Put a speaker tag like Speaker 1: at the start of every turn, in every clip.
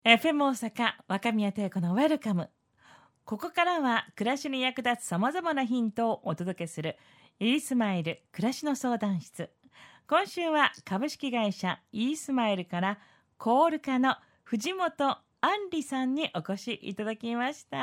Speaker 1: FM 大阪若宮帝子のウェルカム。ここからは暮らしに役立つさまざまなヒントをお届けするイースマイル暮らしの相談室。今週は株式会社イースマイルからコール課の藤本杏里さんにお越しいただきました。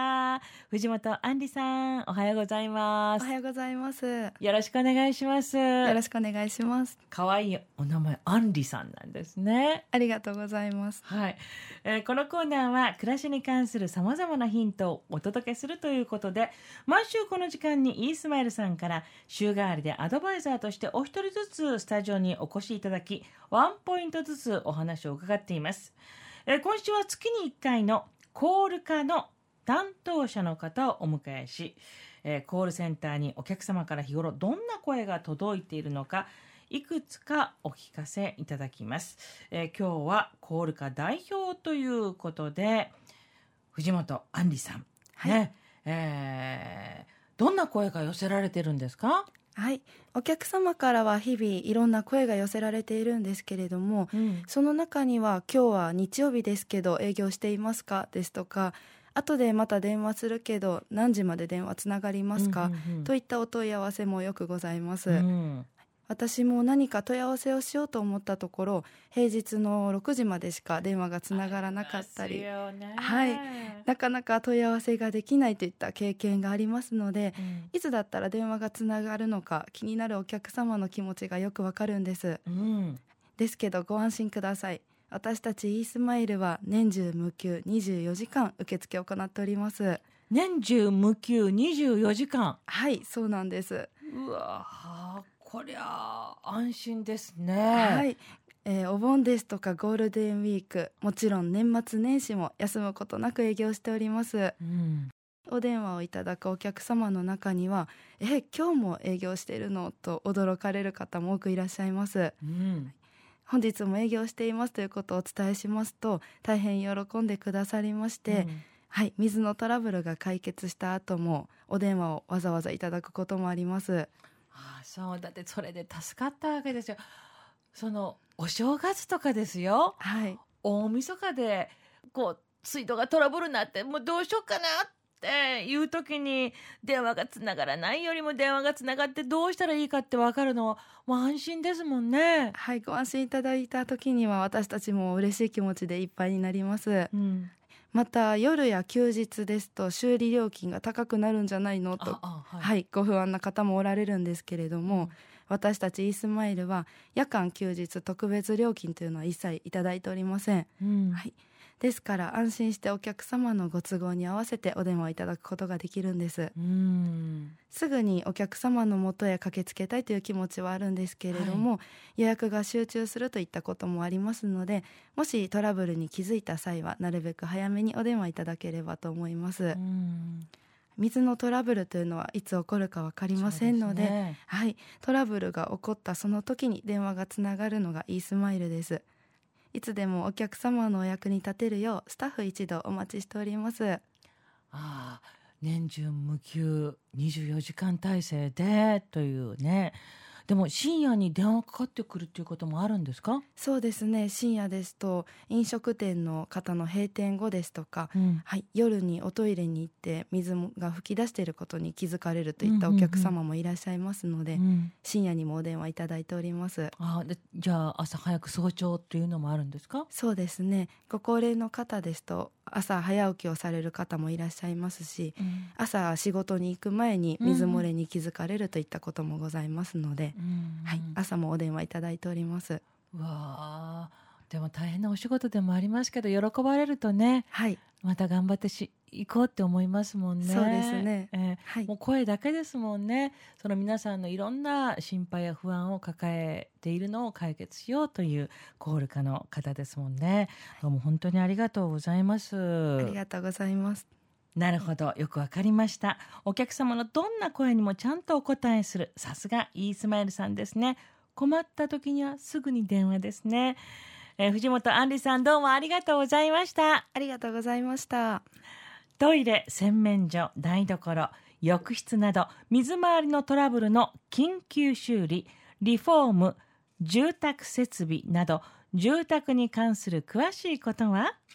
Speaker 1: 藤本杏里さん、おはようございます。
Speaker 2: おはようございます。よ
Speaker 1: よろしくお願いします。
Speaker 2: ろしくお願いします。
Speaker 1: かわいいお名前、杏里さんなんですね。
Speaker 2: ありがとうございます。
Speaker 1: はい、このコーナーは暮らしに関するさまざまなヒントをお届けするということで、毎週この時間にイースマイルさんから週替わりでアドバイザーとしてお一人ずつスタジオにお越しいただき、ワンポイントずつお話を伺っています。今週は月に1回のコール課の担当者の方をお迎えし、コールセンターにお客様から日頃どんな声が届いているのか、いくつかお聞かせいただきます。今日はコール課代表ということで藤本杏里さん、
Speaker 2: はい
Speaker 1: ね、どんな声が寄せられてるんですか？
Speaker 2: はい、お客様からは日々いろんな声が寄せられているんですけれども、その中には今日は日曜日ですけど営業していますかですとか、後でまた電話するけど何時まで電話つながりますか、といったお問い合わせもよくございます。私も何か問い合わせをしようと思ったところ、平日の6時までしか電話がつながらなかったり、なかなか問い合わせができないといった経験がありますので、いつだったら電話がつながるのか気になるお客様の気持ちがよくわかるんです、ですけどご安心ください。私たちイースマイルは年中無休24時間受付を行っております。
Speaker 1: 年中無休24時間。
Speaker 2: はい、そうなんです。
Speaker 1: うわ、こりゃ安心ですね。
Speaker 2: はい、お盆ですとかゴールデンウィーク、もちろん年末年始も休むことなく営業しております。お電話をいただくお客様の中には、今日も営業しているのと驚かれる方も多くいらっしゃいます。本日も営業していますということをお伝えしますと、大変喜んでくださりまして、水のトラブルが解決した後もお電話をわざわざいただくこともあります。
Speaker 1: そうだって、それで助かったわけですよ。そのお正月とかですよ、大晦日で水道がトラブルになって、もうどうしようかなっていう時に電話がつながらないよりも電話がつながってどうしたらいいかって分かるのはもう安心ですもんね。
Speaker 2: はい、ご安心いただいた時には私たちも嬉しい気持ちでいっぱいになります。また夜や休日ですと修理料金が高くなるんじゃないのと、ご不安な方もおられるんですけれども、私たちイースマイルは夜間休日特別料金というのは一切いただいておりません。ですから安心してお客様のご都合に合わせてお電話いただくことができるんです。すぐにお客様の元へ駆けつけたいという気持ちはあるんですけれども、予約が集中するといったこともありますので、もしトラブルに気づいた際はなるべく早めにお電話いただければと思います。水のトラブルというのはいつ起こるか分かりませんので、トラブルが起こったその時に電話がつながるのがイースマイルです。いつでもお客様のお役に立てるようスタッフ一同お待ちしております。
Speaker 1: 年中無休24時間体制でというね。でも深夜に電話かかってくるっていうこともあるんですか？
Speaker 2: そうですね、深夜ですと飲食店の方の閉店後ですとか、夜におトイレに行って水が噴き出していることに気づかれるといったお客様もいらっしゃいますので、深夜にもお電話いただいております。
Speaker 1: じゃあ朝早く早朝っていうのもあるんですか？
Speaker 2: そうですね、ご高齢の方ですと朝早起きをされる方もいらっしゃいますし、朝仕事に行く前に水漏れに気づかれるといったこともございますので、朝もお電話いただいております。
Speaker 1: でも大変なお仕事でもありますけど、喜ばれるとね、また頑張って行こうって思いますもんね。
Speaker 2: そうですね、
Speaker 1: もう声だけですもんね。その皆さんのいろんな心配や不安を抱えているのを解決しようというコール課の方ですもんね。どうも本当にありがとうございます。
Speaker 2: ありがとうございます。
Speaker 1: なるほど、よくわかりました。お客様のどんな声にもちゃんとお答えする、さすがイースマイルさんですね。困った時にはすぐに電話ですね。藤本杏里さん、どうもありがとうございました。
Speaker 2: ありがとうございました。
Speaker 1: トイレ、洗面所、台所、浴室など水回りのトラブルの緊急修理、リフォーム、住宅設備など住宅に関する詳しいことは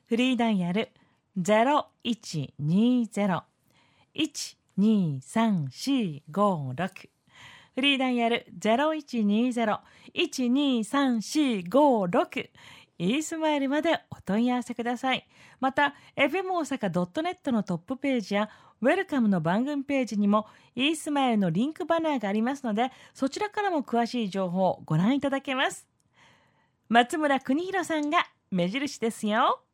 Speaker 1: フリーダイヤル 0120-123456 フリーダイヤル 0120-123456 イースマイルまでお問い合わせください。また FM 大阪 .net のトップページやウェルカムの番組ページにもイースマイルのリンクバナーがありますので、そちらからも詳しい情報をご覧いただけます。松村邦弘さんが目印ですよ。